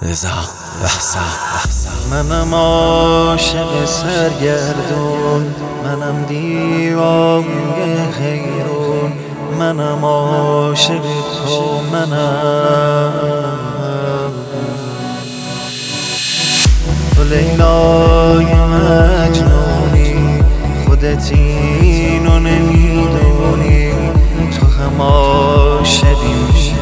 منم عاشق سرگردون، منم دیوانه حیرون، منم عاشق تو، منم تو لیلای مجنونی، خودت اینو نمیدونی، تو هم عاشقی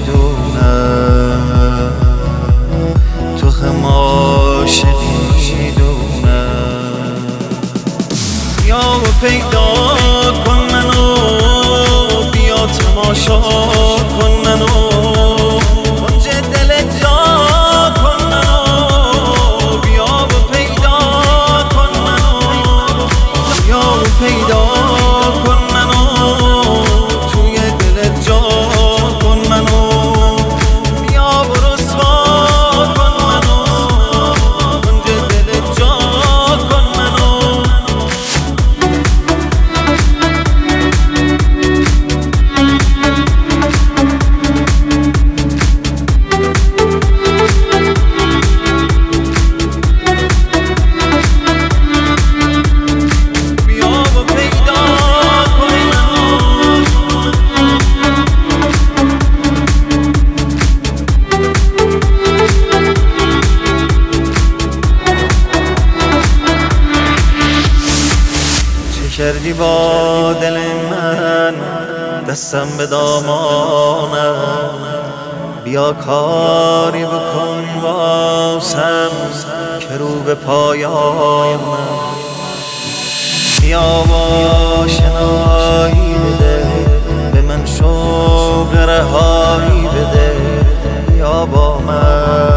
میدونم، تو هم عاشقی میدونم. بیا و پیدا کن منو، بیا تماشا کن منو، کنج دل جا کن منو، بیا و پیدا کن منو، بیا و پیدا کن منو، توی دل جا کن منو، بیا و رسوا کن منو، کنج دل جا کن منو. کردی با دل من، دستم به دامانم، بیا کاری بکن واسم که رو به پایانم، بیا و آشنایی بده به من، شوق رهایی بده، بیا با من